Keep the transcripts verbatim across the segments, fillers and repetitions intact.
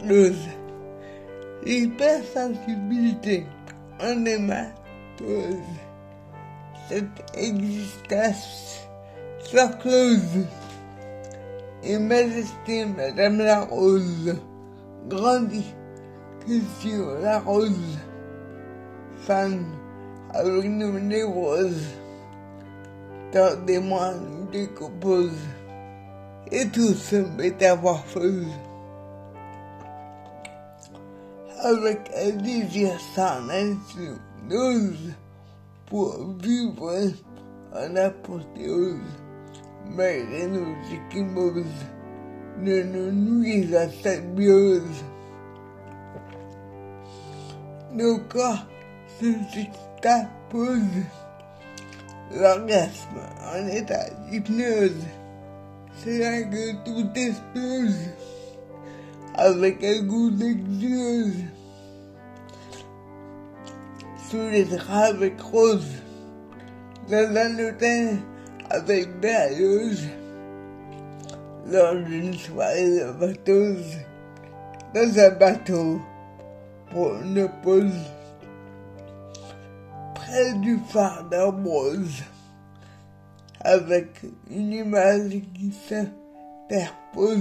close. L'hypersensibilité en hématose. Cette existence soit close. Et majesté Madame la Rose grandit que sur la rose. Femme avec nos névroses, tordez-moi nous décompose, et tout se métamorphose. Avec un désir sans nature, n'ose pour vivre en apothéose, malgré nos échymoses, ne nous nuisent à cette biose. Nos corps se juxtaposent, l'orgasme en état d'hypnose, c'est là que tout explose, avec un goût d'exueuse. Sous les draps avec rose, dans un hôtel avec berlioz, lors d'une soirée de bateuse, dans un bateau pour une pause, près du phare d'Ambrose, avec une image qui s'interpose.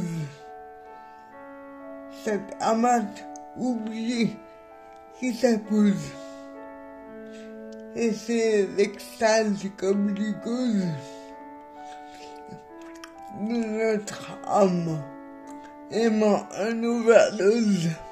Cette amante oubliée qui s'impose. Et c'est l'extase comme glucose de notre âme, aimant en overdose.